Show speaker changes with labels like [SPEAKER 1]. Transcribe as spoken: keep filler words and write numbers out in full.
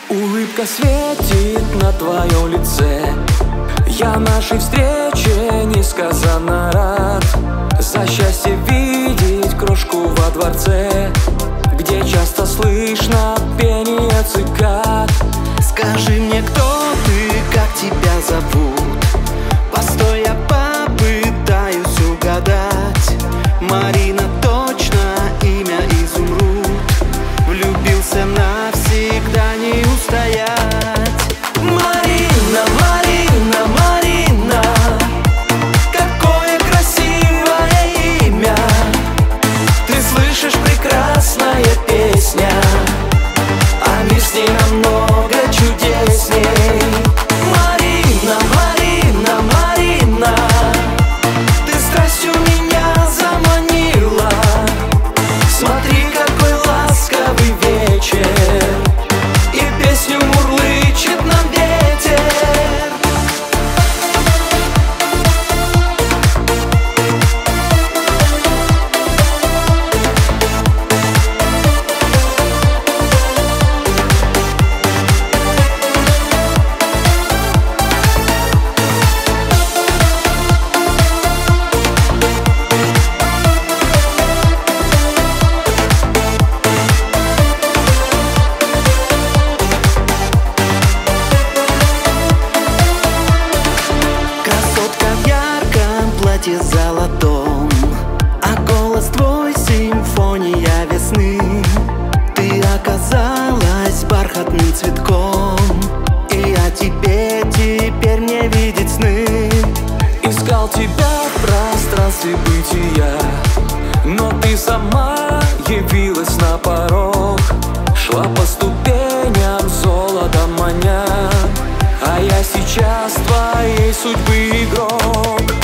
[SPEAKER 1] Улыбка светит на твоем лице. Я нашей встрече несказанно рад. За счастье видеть крошку во дворце, где часто слышно пение цикад.
[SPEAKER 2] Скажи мне, кто ты, как тебя зовут? Постой, я попытаюсь угадать. Марина точно, имя изумруд. Влюбился навсегда, не устоять.
[SPEAKER 1] Марина, Марина, Марина, какое красивое имя. Ты слышишь, прекрасная песня, а мир с ней намного чудесней. Марина, Марина, Марина, ты страстью меня заманила. Смотри, какой ласковый вечер, и песню мурлычет нам ветер.
[SPEAKER 2] Золотом, а голос твой симфония весны. Ты оказалась бархатным цветком, и о тебе теперь мне видеть сны.
[SPEAKER 1] Искал тебя в пространстве бытия, но ты сама явилась на порог. Шла по ступеням золотом маня, а я сейчас твоей судьбы игрок.